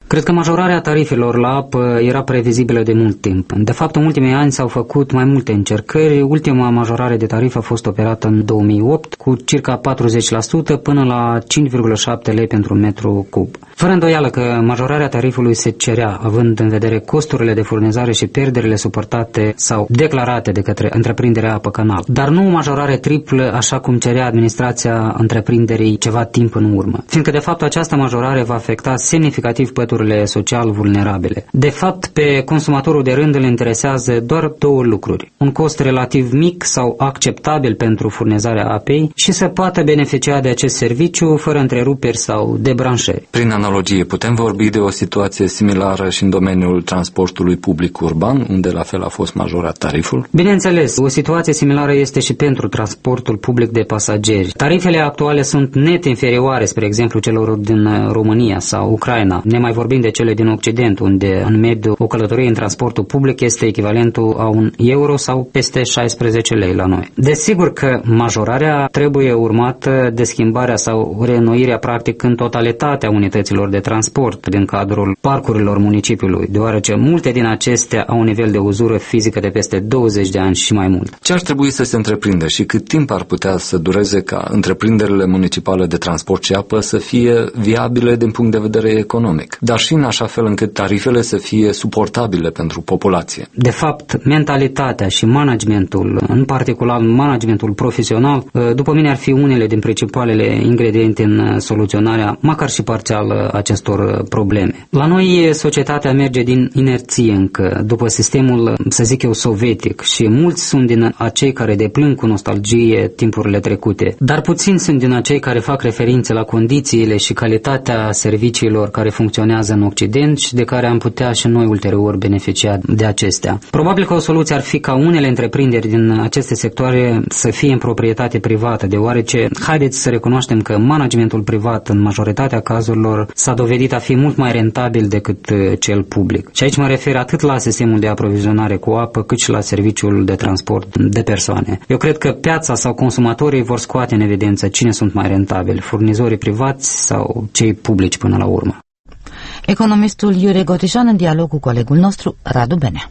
Cred că majorarea tarifelor la apă era previzibilă de mult timp. De fapt, în ultimii ani s-au făcut mai multe încercări. Ultima majorare de tarif a fost operată în 2008 cu circa 40% până la 5,7 lei pentru un metru cub. Fără îndoială că majorarea tarifului se cerea, având în vedere costurile de furnizare și pierderile suportate sau declarate de către întreprinderea Apă Canal. Dar nu o majorare triplă, așa cum cerea administrația întreprinderii ceva timp în urmă. Fiindcă, de fapt, această majorare va afecta semnificativ păturile social vulnerabile. De fapt, pe consumatorul de rând îl interesează doar două lucruri. Un cost relativ mic sau acceptabil pentru furnizarea apei și să poată beneficia de acest serviciu fără întreruperi sau debranșări. Prin analogie, putem vorbi de o situație similară și în domeniul transportului public urban, unde la fel a fost majorat tariful? Bineînțeles, o situație similară este și pentru transportul public de pasageri. Tarifele actuale sunt net inferioare, spre exemplu, celor din România sau Ucraina, nemai vorbind de cele din Occident, unde în mediu o călătorie în transportul public este echivalentul a €1 sau peste 16 lei la noi. Desigur că majorarea trebuie urmată de schimbarea sau reînnoirea practic în totalitatea unităților de transport din cadrul parcurilor municipiului, deoarece multe din acestea au un nivel de uzură fizică de peste 20 de ani și mai mult. Ce ar trebui să se întreprindă și cât timp ar putea să dureze ca întreprinderile municipale de transport și apă să fie viabile din punct de vedere economic, dar și în așa fel încât tarifele să fie suportabile pentru populație? De fapt, mentalitatea și managementul, în particular managementul profesional, după mine ar fi unele din principalele ingrediente în soluționarea, măcar și parțială, acestor probleme. La noi societatea merge din inerție încă, după sistemul, să zic eu, sovietic, și mulți sunt din acei care deplâng cu nostalgie timpurile trecute, dar puțini sunt din acei care fac referințe la condițiile și calitatea serviciilor care funcționează în Occident și de care am putea și noi ulterior beneficia de acestea. Probabil că o soluție ar fi ca unele întreprinderi din aceste sectoare să fie în proprietate privată, deoarece haideți să recunoaștem că managementul privat în majoritatea cazurilor s-a dovedit a fi mult mai rentabil decât cel public. Și aici mă refer atât la sistemul de aprovizionare cu apă, cât și la serviciul de transport de persoane. Eu cred că piața sau consumatorii vor scoate în evidență cine sunt mai rentabili, furnizorii privați sau cei publici până la urmă. Economistul Iure Gotișan în dialog cu colegul nostru Radu Benea.